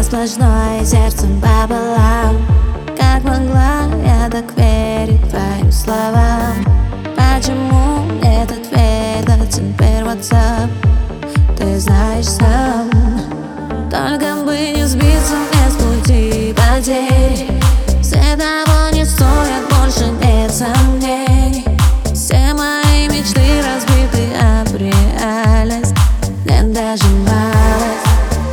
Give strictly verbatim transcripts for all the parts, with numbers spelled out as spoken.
сплошной, сердцем пополам. Как могла я так верить твоим словам? Почему этот ведь теперь WhatsApp? Ты знаешь сам. Только бы не сбиться мне с пути потерь. Все того не стоят, больше нет сомнений. Все мои мечты разбиты об реальность. Нет даже малость.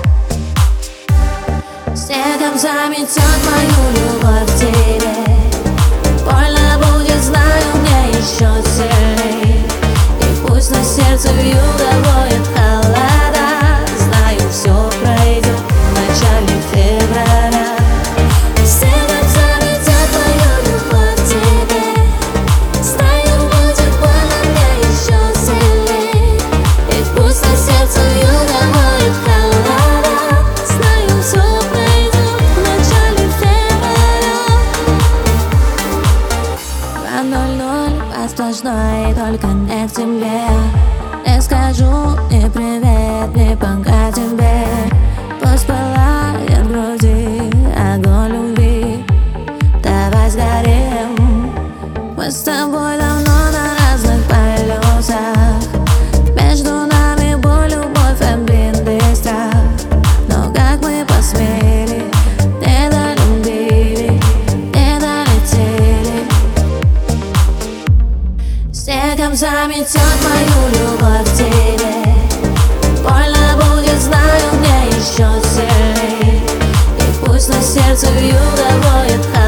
Снегом заметет мою любовь к тебе. Больно будет, знаю, мне еще сильней. И пусть на сердце вьюга воет холода, знаю, все пройдет в начале февраля. Снегом заметет мою любовь к тебе. Знаю, будет больно, мне еще сильней. И пусть на сердце вьюга воет холода, знаю, все пройдет в начале февраля. Два ноль ноль по сплошной, только не к тебе. Не скажу ни привет, ни пока тебе. Пусть пылает в груди огонь любви. Давай сгорим. Мы с тобой давно на разных полюсах. Между нами боль, любовь, обиды, страх. Но как мы посмели, не долюбили, не долетели. Снегом заметет мою любовь к тебе. Больно будет, знаю, мне еще сильней. И пусть на сердце вьюга воет холода.